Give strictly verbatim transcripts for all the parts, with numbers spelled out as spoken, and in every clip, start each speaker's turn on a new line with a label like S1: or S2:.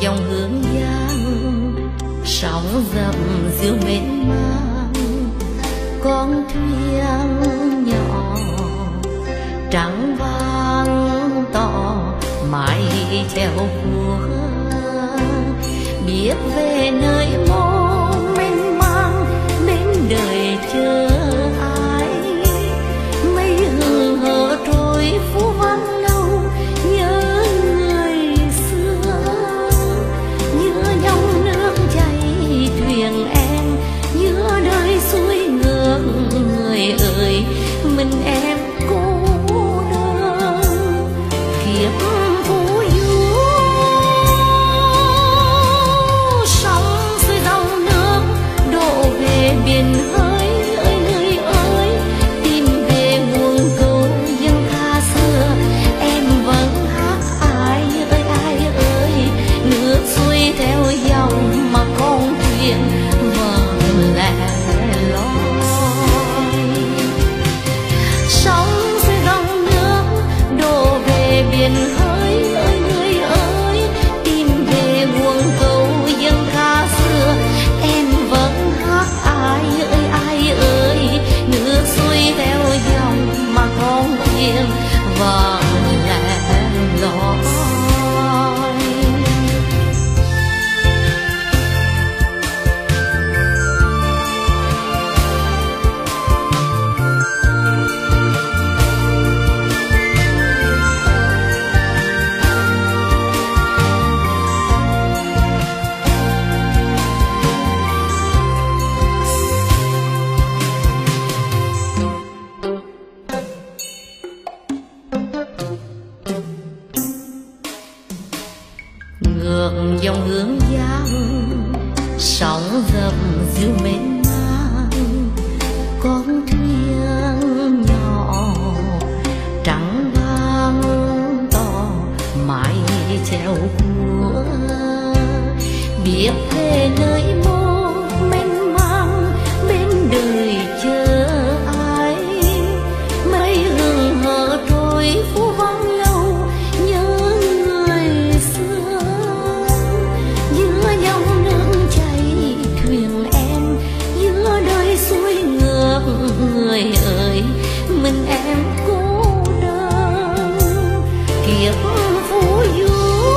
S1: dòng hương giang sóng dập diêu mênh mang, con thuyền nhỏ trắng vàng tỏ mái chèo của biết về nơi mô mênh mang bên đời chờ ai. Mây hừng hờ trôi phú vang lâu nhớ người xưa, nhớ dòng nước chảy thuyền em, nhớ đời xuôi ngược người ơi mình em cô đơn kiếp phú du. Sóng xuôi dòng nước đổ về biển hơi ơi người ơi, tìm về nguồn câu dân ca xưa em vẫn hát ai ơi ai ơi. Nước xuôi theo dòng mà con thuyền vẫn lẻ loi. Sóng xuôi dòng nước đổ về biển hơi ơi người ơi, tìm về nguồn câu dân ca xưa em vẫn hát ai ơi ai ơi. Nước xuôi theo dòng mà con thuyền vẫn lẻ loi. Ngược dòng hương giang sóng dập diêu mênh mang, con thuyền nhỏ trắng vàng to mái chèo của biết về nơi mô mênh mang bên đời chờ ai. Mây hừng hờ trôi phú vang lâu nhớ người xưa, giữa dòng nước chảy thuyền em, giữa đời xuôi ngược người ơi mình em cô đơn kiếp phú du.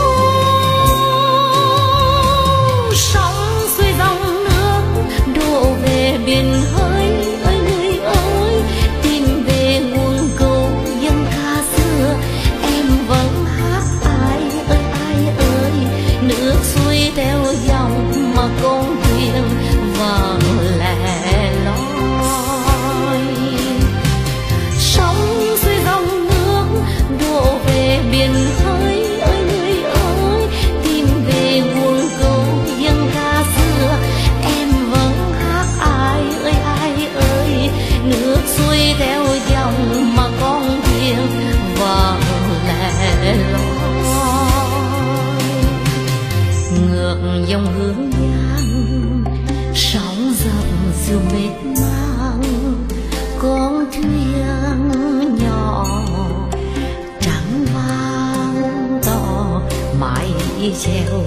S1: Sóng xuôi dòng nước đổ về biển hơi ơi người ơi, tìm về nguồn câu dân ca xưa em vẫn hát ai ơi ai ơi. Nước xuôi theo dòng mà con thuyền vẫn lẻ loi. Sóng xuôi dòng nước đổ về biển hơi ơi người ơi, tìm về nguồn câu dân ca xưa em vẫn hát ai ơi ai ơi. Nước xuôi theo dòng mà con thuyền vẫn lẻ loi. Ngược dòng hương giang sóng dập diêu mênh mang, con thuyền nhỏ trắng vàng to mái chèo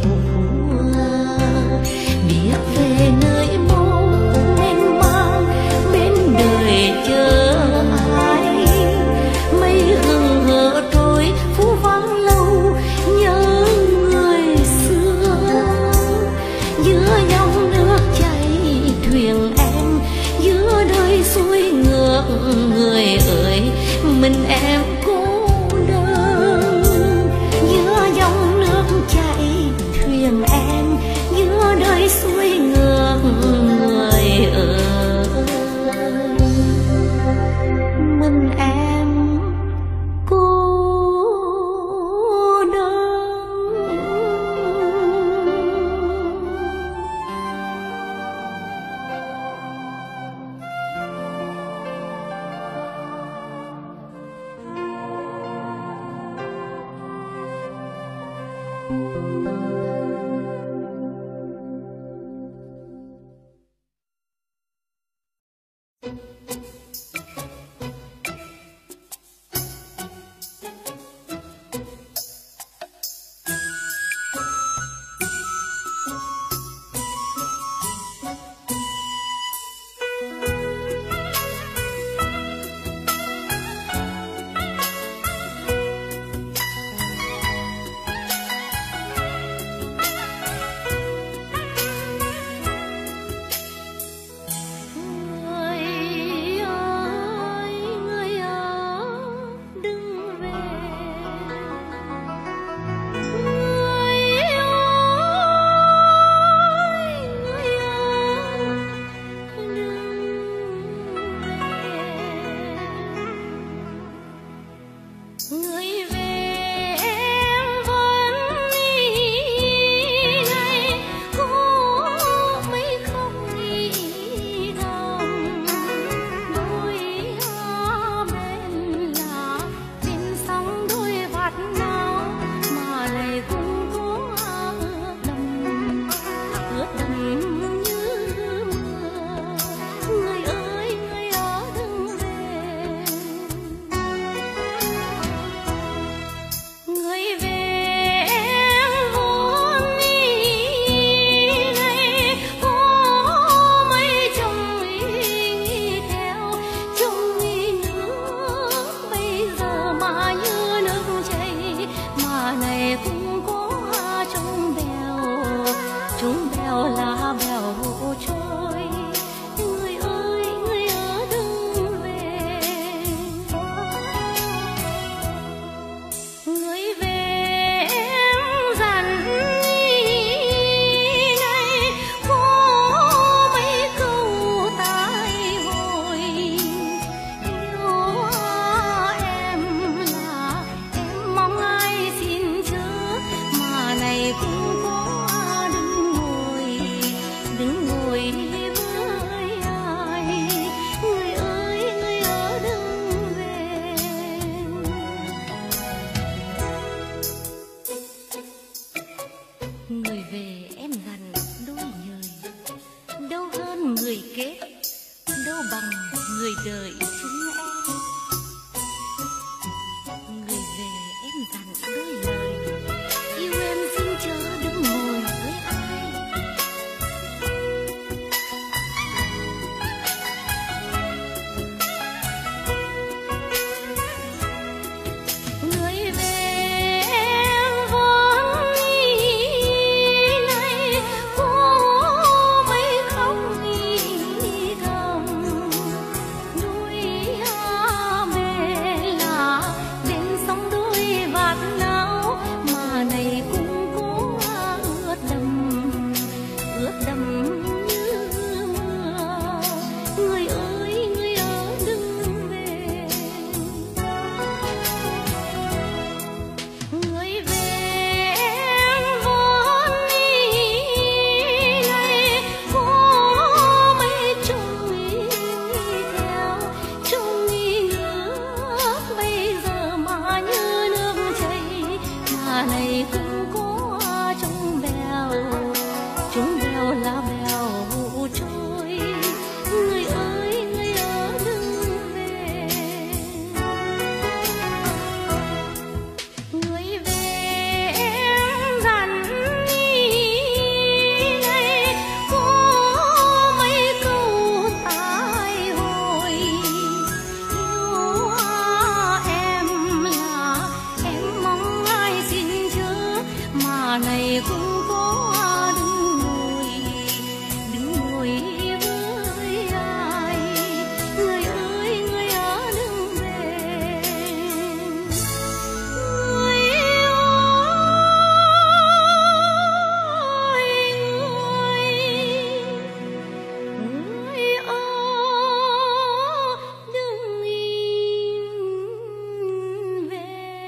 S1: biết về nơi mô mênh mang bên đời chờ ai. Mây hừng hờ trôi phú vang lâu nhớ người xưa, giữa dòng nước chảy thuyền em, giữa đời xuôi ngược người ơi mình em cô đơn. Giữa dòng nước chảy thuyền em, giữa đời xuôi ngược hơn người kết, đâu bằng người đời chính em. Người về em dặn đôi lời, yêu em xin chớ đứng ngồi với ai. Người về em vẫn nghĩ này, có mấy khóc nghĩ thầm. Núi Hà Mê là bên sông đôi vạt náo, mà này cũng có ướt đầm, ướt đầm như mưa. Người ơi người ở đừng về, người về em vẫn nghĩ này, có mấy chồng nghĩ theo, chồng nghĩ nước bây giờ mà như nước chảy, mà này cũng có trong bèo, trong bèo là bèo vụ trôi. Người ơi người ở đừng về, người về em dặn nghĩ này, có mấy câu tai hồi. Yêu em là em mong ai xin chớ, mà này cũng có đứng ngồi, đứng ngồi với ai. Người ơi người ở đừng về, người ơi người ở đừng về.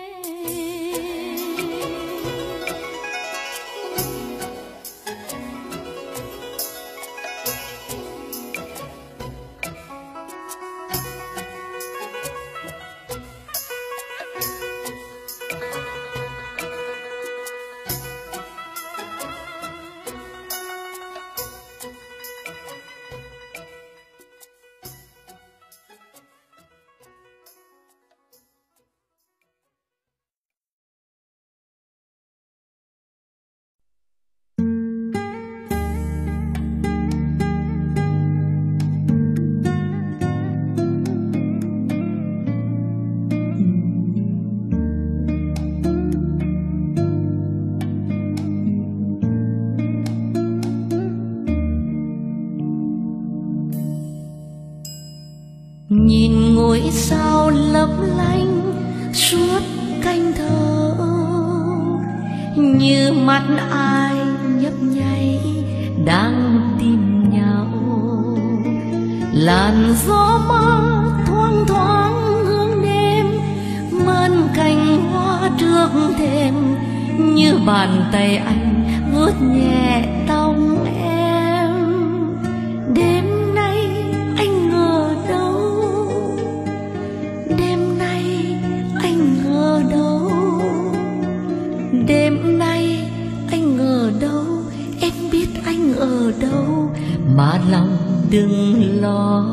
S1: Nhìn ngôi sao lấp lánh suốt canh thơ, như mắt ai nhấp nháy đang tìm nhau. Làn gió mơ thoang thoáng hương đêm, mơn cành hoa trước thềm, như bàn tay anh vuốt nhẹ tóc em. Đêm nay anh ngờ đâu, đêm nay anh ngờ đâu, đêm nay anh ngờ đâu. Em biết anh ở đâu mà lòng đừng lo.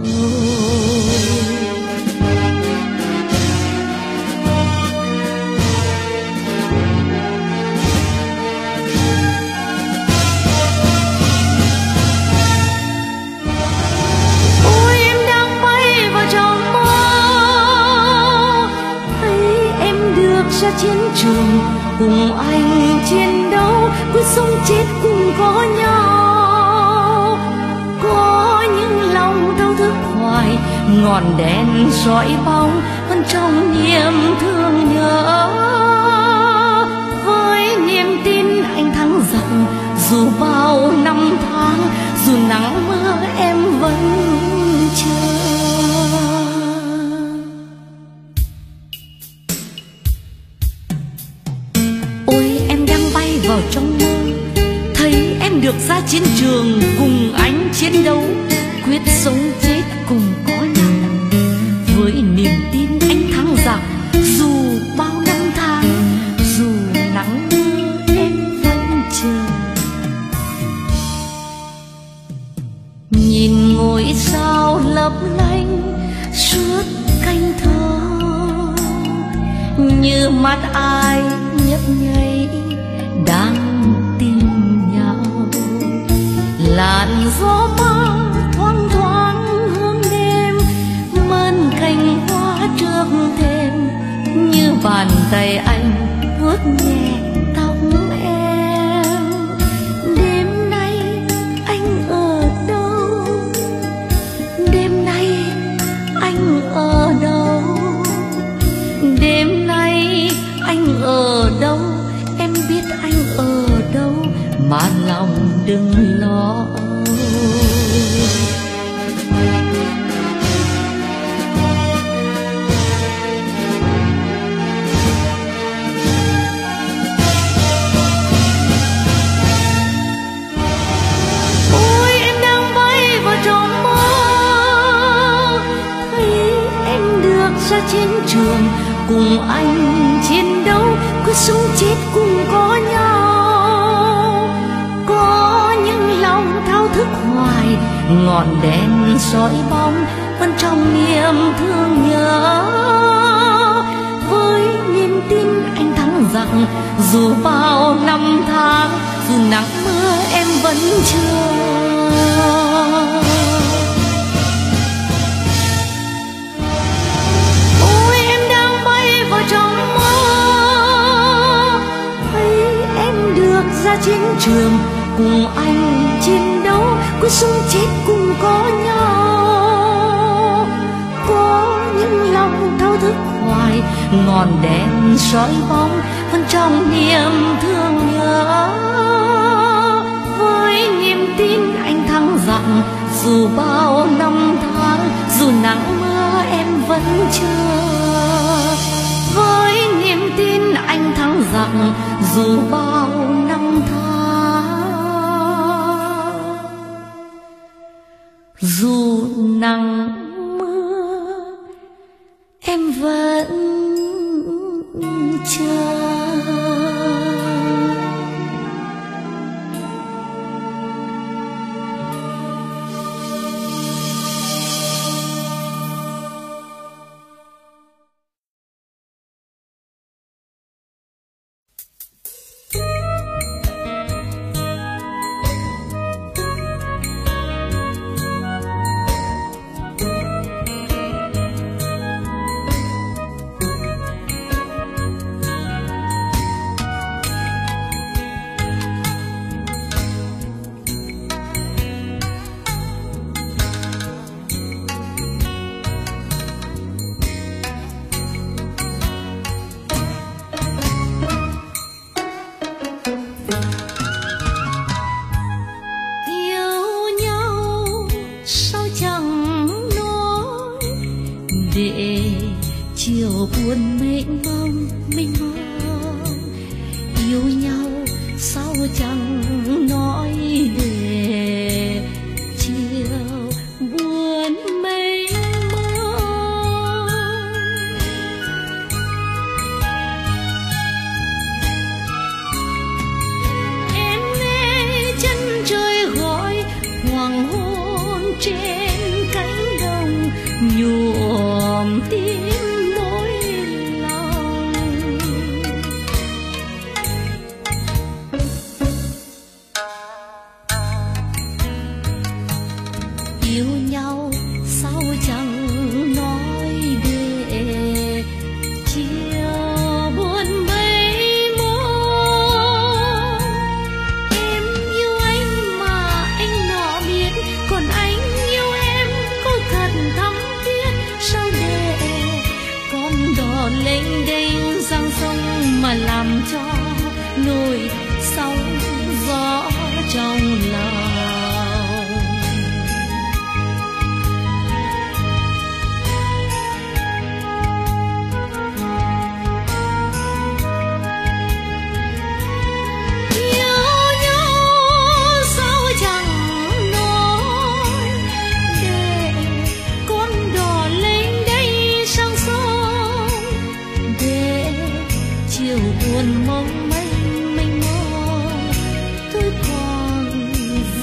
S1: Ôi em đang bay vào trong mơ, thấy em được ra chiến trường cùng anh chiến đấu, quyết sống chết cùng có nhau. Có những lòng đau thức hoài, ngọn đèn soi bóng vẫn trong niềm thương nhớ. Với niềm tin anh thắng giặc, dù bao năm tháng, dù nắng mưa em vẫn chờ. Ôi em đang bay vào trong mơ, thấy em được ra chiến trường cùng anh chiến đấu, quyết sống chết cùng có nhau. Với niềm tin anh thắng giặc, dù bao năm tháng, dù nắng mưa em vẫn chờ. nhìn ngôi sao lấp lánh suốt canh thơ, như mắt ai nhấp nháy đang tìm nhau. Làn gió mang thoáng thoáng hương đêm, mơn cành hoa trước thềm, như bàn tay anh vuốt nhẹ tóc em. Đêm nay anh ở đâu? Đêm nay anh ở đâu? Đêm nay anh ở đâu? Em biết anh ở đâu, mà lòng đừng lo. Ôi em đang bay vào trong mơ, thấy em được ra chiến trường cùng anh chiến đấu, quyết sống chết cùng có nhau. Có những lòng thao thức hoài, ngọn đèn soi bóng vẫn trong niềm thương nhớ. Với niềm tin anh thắng rằng dù bao năm tháng, dù nắng mưa em vẫn chờ. Ôi em đang bay vào trong mơ, thấy em được ra chiến trường cùng anh chiến đấu, quyết sống chết cùng có nhau. Có những lòng thao thức hoài, ngọn đèn soi bóng vẫn trong niềm thương nhớ. Với niềm tin anh thắng rằng dù bao năm tháng, dù nắng mưa em vẫn chờ. Với niềm tin anh thắng rằng dù bao năm tháng, dù nắng mưa em vẫn chờ. Để chiều buồn mênh mông mênh mông, yêu nhau sao chẳng nói để chiều buồn mênh mông. Em nghe chân trời gọi hoàng hôn trên cánh đồng, nhuộm tim nỗi lòng. Yêu nhau sao chẳng nói để chiều buồn mênh mông. Em yêu anh mà anh nọ biết, còn anh yêu em có thật thắm thiết. Sao để con đò lênh đênh giang sông mà làm cho nỗi sóng gió trong lòng. Buồn mong mênh mênh mông, tôi còn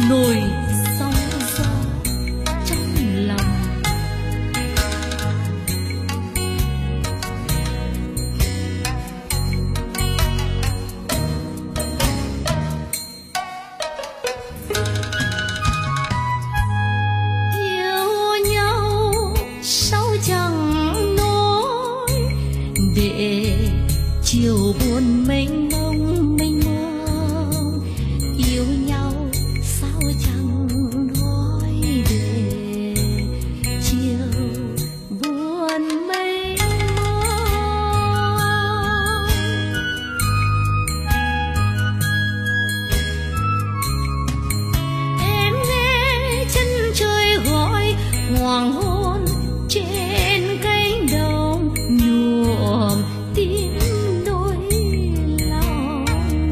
S1: nổi sóng gió trong lòng. Yêu nhau sao chẳng nói để chiều buồn mênh mông mênh mông. Yêu nhau sao chẳng nói để chiều buồn mênh mông. Em nghe chân trời gọi hoàng hôn trên cánh đồng nhuộm tim nỗi lòng.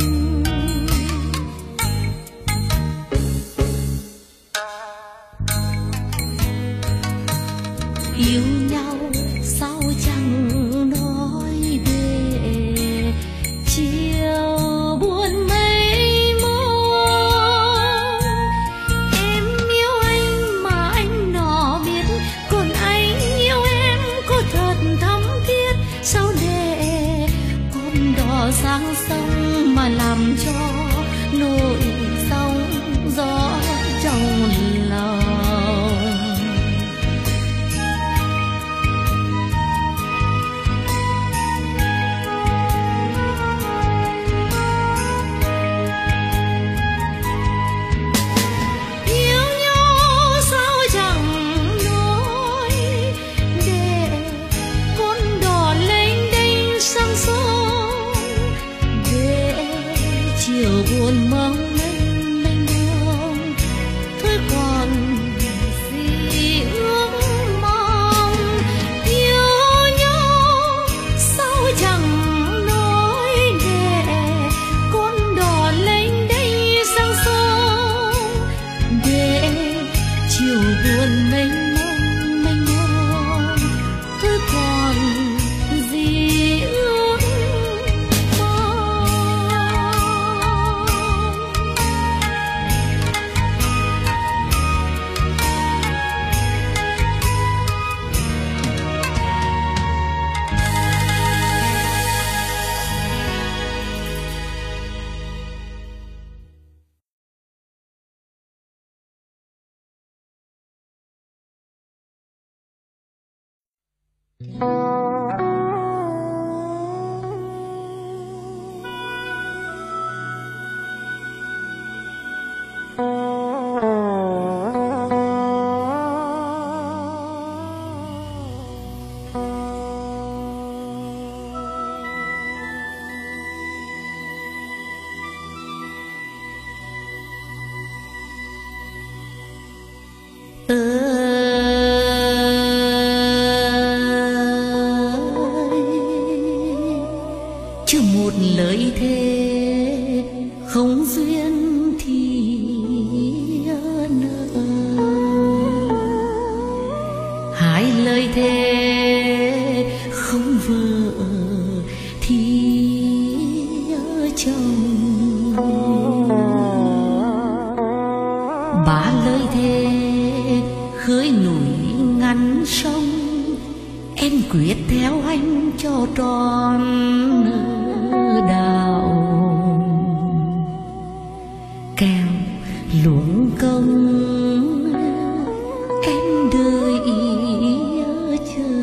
S1: Yêu nhau sao chẳng nói để chiều buồn mênh mông. Em yêu anh mà anh nào biết, còn anh yêu em có thật thắm thiết. Sao để con đò sang sông mà làm cho nỗi sóng gió trong lòng. Yêu nhau sao chẳng nói để con đò lênh đênh sang sông, để chiều buồn mong mênh mênh mông. Thôi còn gì ước mong. Yêu nhau sao chẳng nói để con đò lênh đênh sang sông, để chiều buồn mênh mông mênh mông. Thôi còn gì ước mong. Chưa một lời thề không duyên thì nợ. Hai lời thề không vợ thì chồng. Ba lời thề khơi núi ngăn sông. Em quyết theo anh cho tròn đạo. Kèo luống công em đợi chờ.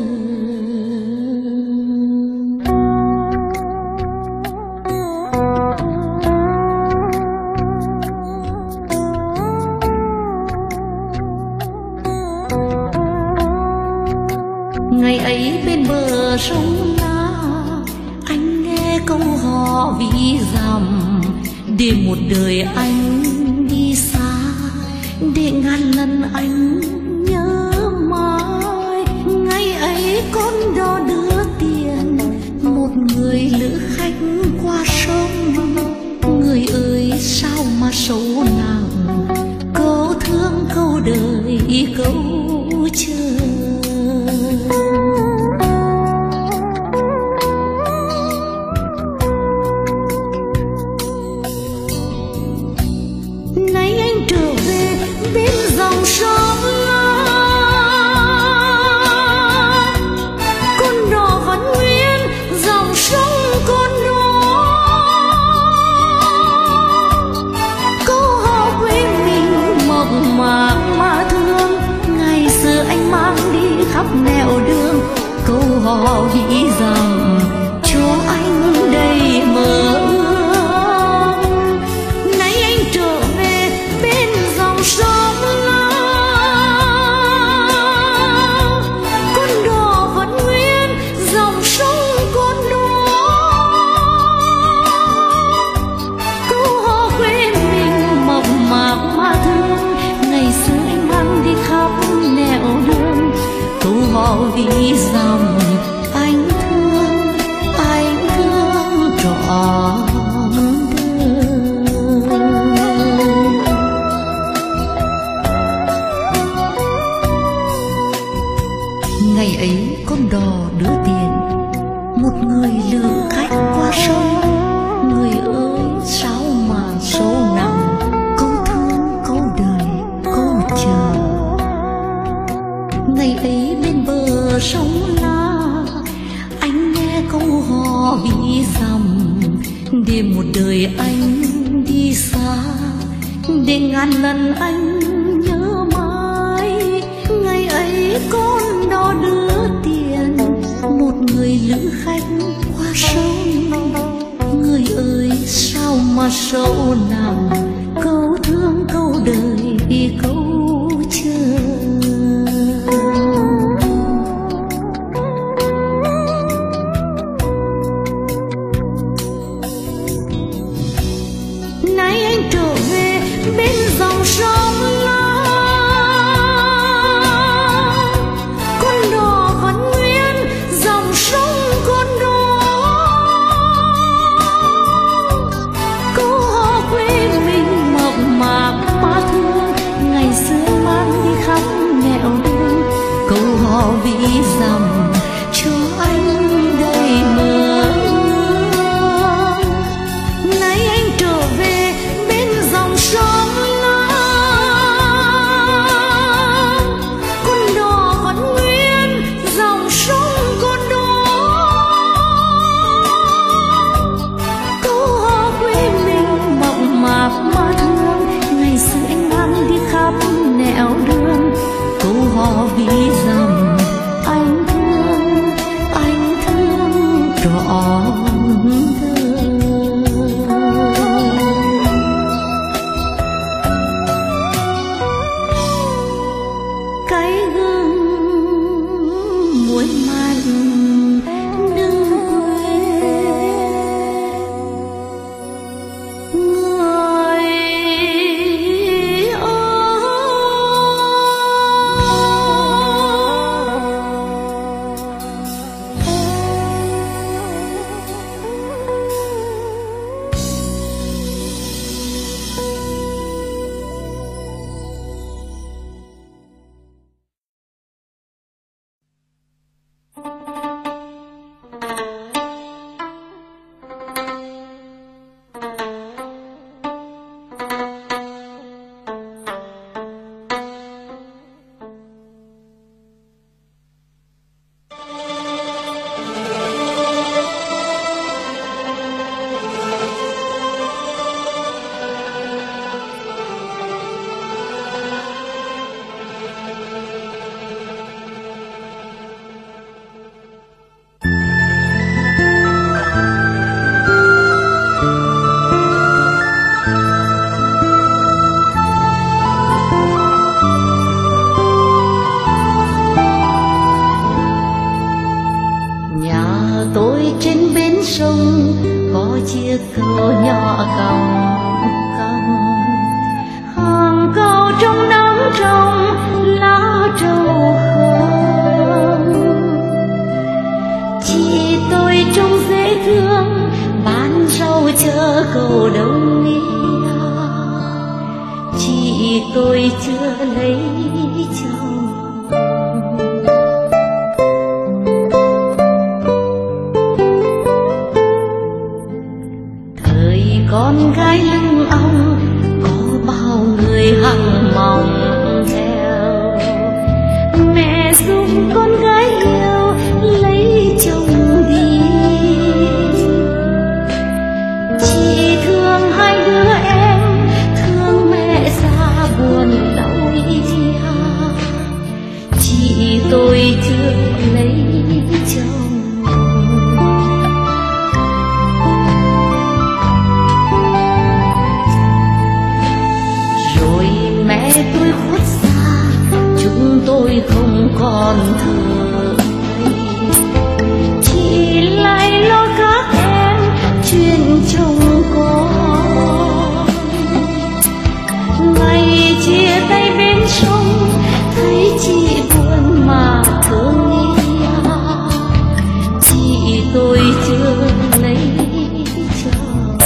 S1: Ngày ấy bên bờ sông La, anh nghe câu hò ví dặm. Để một đời anh đi xa, để ngàn lần anh nhớ mãi. Ngày ấy con đò đưa tiền một người lữ khách qua sông. Người ơi sao mà sâu nặng, câu thương câu đời câu chờ. Nay anh trở hò nghĩ rằng cho anh đầy mơ ước. Nay anh trở về bên dòng sông Lam, con đò vẫn nguyên dòng sông con đó. Câu hò quê mình mộc mạc mà thương, ngày xưa anh mang đi khắp nẻo đường. Câu hò vì rằng anh thương, anh thương trọn đời. Ngày ấy con đò đưa tiền, một người lừa khách qua sông. Người ơi sao mà sâu nặng, câu thương câu đời câu chờ. Ngày ấy bên bờ sông La, anh nghe câu hò vì rằng để một đời anh đi xa, để ngàn lần anh nhớ mãi. Ngày ấy con đò đưa tiền, một người lữ khách qua sông. Người ơi sao mà sâu nặng, câu thương câu đời câu chờ. Nay anh trở về bên dòng sông Lam, con đò vẫn nguyên dòng sông con đó. Câu hò quê mình mộc mạc mà thương, ngày xưa mang đi khắp nẻo đường. Câu hò vì rằng cho anh đầy mơ ước. Nay anh trở về bên dòng sông Lam, con đò vẫn nguyên dòng sông con đó. Câu hò quê mình mộc mạc mà thương, ngày xưa anh mang đi khắp nẻo đường. Câu hò vì rằng anh thương, anh thương trọn đời. Cái gương muối mặn đừng quên, người sông có chiếc cầu nhỏ còng còng, hàng cầu trong nắng trong lá trầu không. Chị tôi trông dễ thương bán rau chờ cầu đông nghĩa, chị tôi chưa lấy chồng. Con gái lưng ong có bao người hằng mong theo, mẹ giúp con gái yêu lấy chồng đi. Chị thương hai đứa em, thương mẹ già buồn đau ý tôi không còn thở, chị lại lo các em chuyện chồng con. Ngày chia tay bên sông thấy chị buồn mà thương nghe, chị tôi chưa lấy chồng.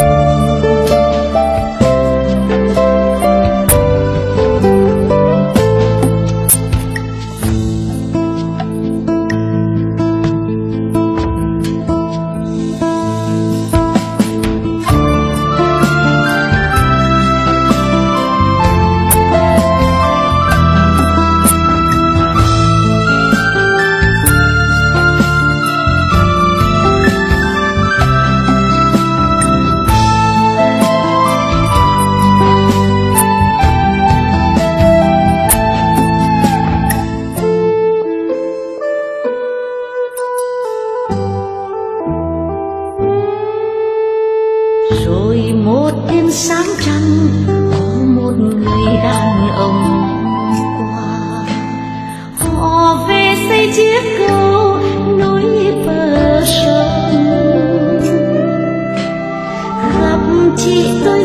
S1: Rồi một đêm sáng trăng có một người đàn ông qua, họ về xây chiếc cầu nối bờ sông. Gặp chị tôi